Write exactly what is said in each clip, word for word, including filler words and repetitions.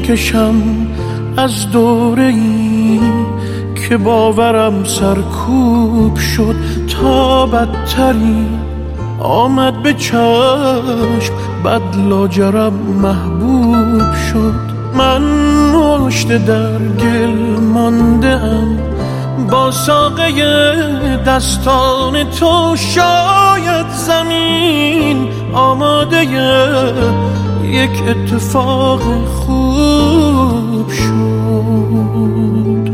میکشم از دوره ای که باورم سرکوب شد تا بدتری آمد به چشم، بد لاجرم محبوب شد. من مشت در گل مانده‌ام با ساقه دستان تو، شاید زمین آماده یک اتفاق خوب شد.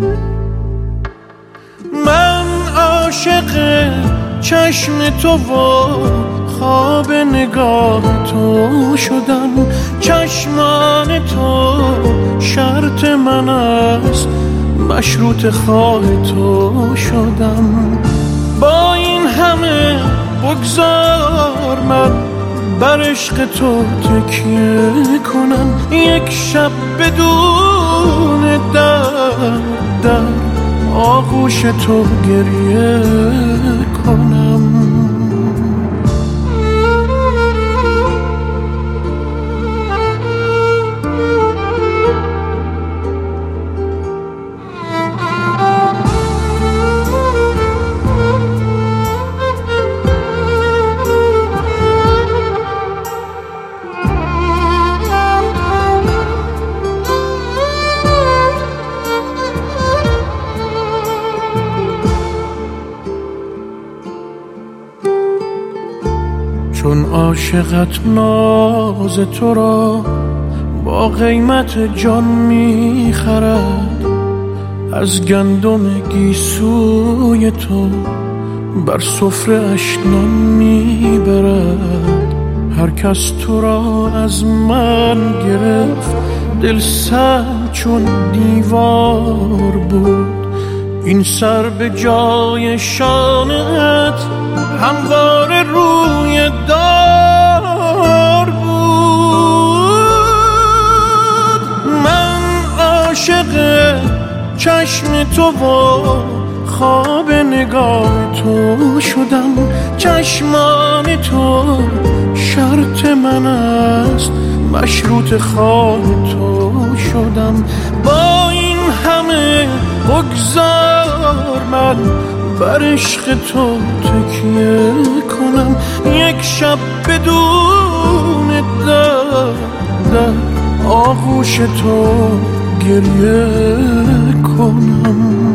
من عاشق چشم تو و خواب نگاه تو شدم، چشمان تو شرط من است، مشروط خواه تو شدم. با این همه بگذار من بر عشق تو تکیه کنم، یک شب بدون در در آغوش تو گریه کنم. چون عاشقت ناز تو را با قیمت جان میخرد، از گندم گیسوی تو بر سفره اش نان میبرد. هر کس تو را از من گرفت، دل سرد چون دیوار بود. این سر به جای شانت هموار روی دار بود. من عاشق چشم تو و خواب نگاه تو شدم، چشمان تو شرط من است، مشروط خواه تو شدم. با این همه بگذار من بر عشق تو تکیه کنم، یک شب بدون در در آغوش تو گریه کنم.